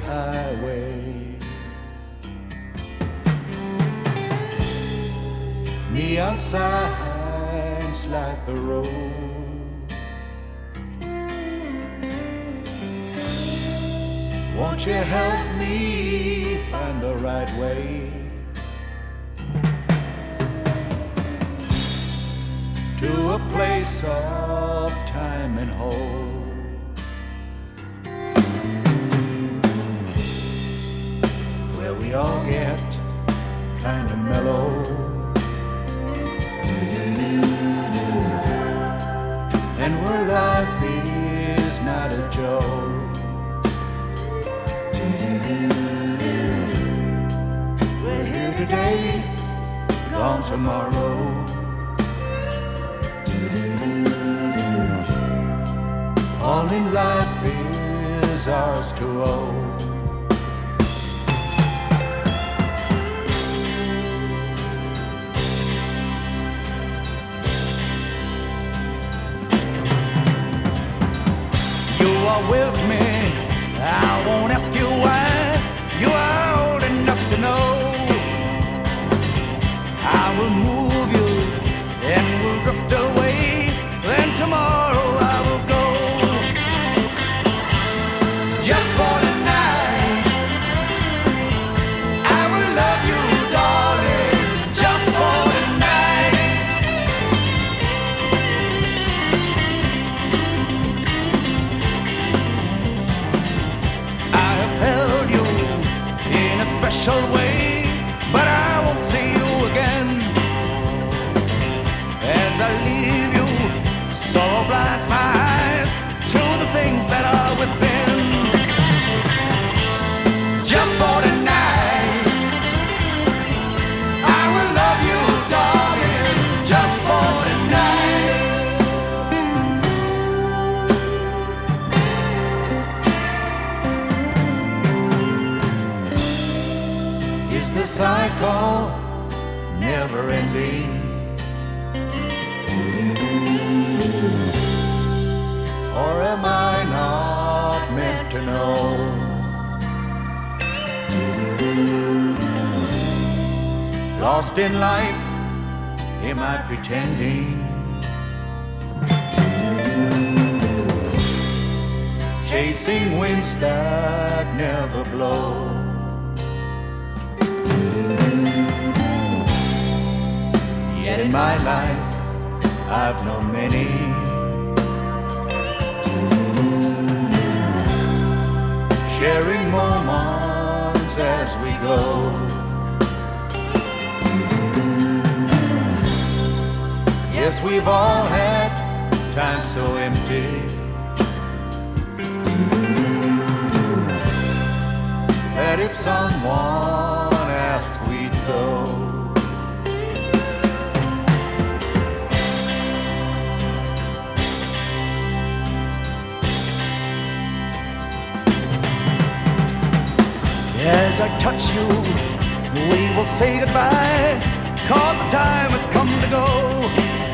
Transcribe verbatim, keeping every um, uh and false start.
highway. Neon signs light the road. Won't you help me find the right way to a place of time and hope, where we all get kind of mellow, and where life is not a joke. We're here today, gone tomorrow. All in life is ours to own. You are with me, I won't ask you why. You are old enough to know I will move you and we'll drift away. Then tomorrow I will go. Just for tonight I will love you, darling. Just for tonight. I have held you in a special way, but I won't see you again. As I leave you, sorrow blinds my eyes to the things that are within. Just for tonight I will love you, darling. Just for tonight. Is the cycle never ending? Or am I not meant to know? Lost in life, am I pretending? Chasing winds that never blow. Yet in my life I've known many sharing moments as we go. Yes, we've all had times so empty, that if someone asked we'd go. As I touch you, we will say goodbye, 'cause the time has come to go.